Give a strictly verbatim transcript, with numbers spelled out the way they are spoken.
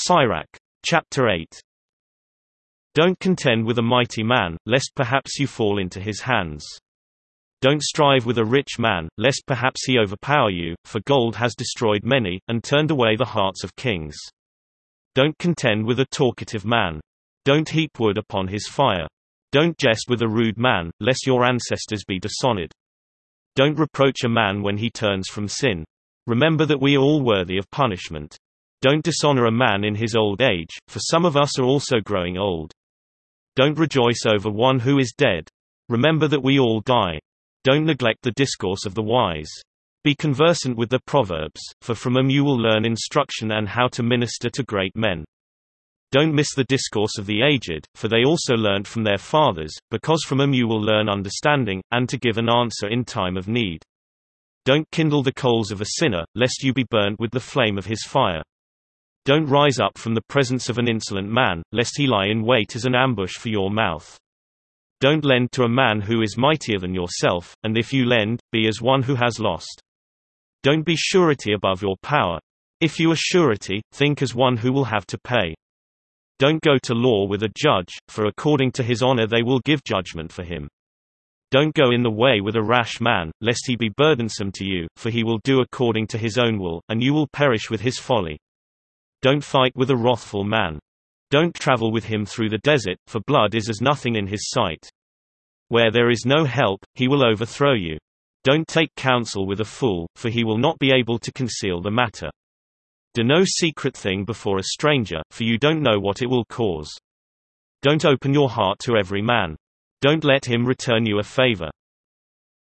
Sirach. Chapter eight. Don't contend with a mighty man, lest perhaps you fall into his hands. Don't strive with a rich man, lest perhaps he overpower you, for gold has destroyed many, and turned away the hearts of kings. Don't contend with a talkative man. Don't heap wood upon his fire. Don't jest with a rude man, lest your ancestors be dishonored. Don't reproach a man when he turns from sin. Remember that we are all worthy of punishment. Don't dishonor a man in his old age, for some of us are also growing old. Don't rejoice over one who is dead. Remember that we all die. Don't neglect the discourse of the wise. Be conversant with the proverbs, for from them you will learn instruction and how to minister to great men. Don't miss the discourse of the aged, for they also learnt from their fathers, because from them you will learn understanding, and to give an answer in time of need. Don't kindle the coals of a sinner, lest you be burnt with the flame of his fire. Don't rise up from the presence of an insolent man, lest he lie in wait as an ambush for your mouth. Don't lend to a man who is mightier than yourself, and if you lend, be as one who has lost. Don't be surety above your power. If you are surety, think as one who will have to pay. Don't go to law with a judge, for according to his honor they will give judgment for him. Don't go in the way with a rash man, lest he be burdensome to you, for he will do according to his own will, and you will perish with his folly. Don't fight with a wrathful man. Don't travel with him through the desert, for blood is as nothing in his sight. Where there is no help, he will overthrow you. Don't take counsel with a fool, for he will not be able to conceal the matter. Do no secret thing before a stranger, for you don't know what it will cause. Don't open your heart to every man. Don't let him return you a favor.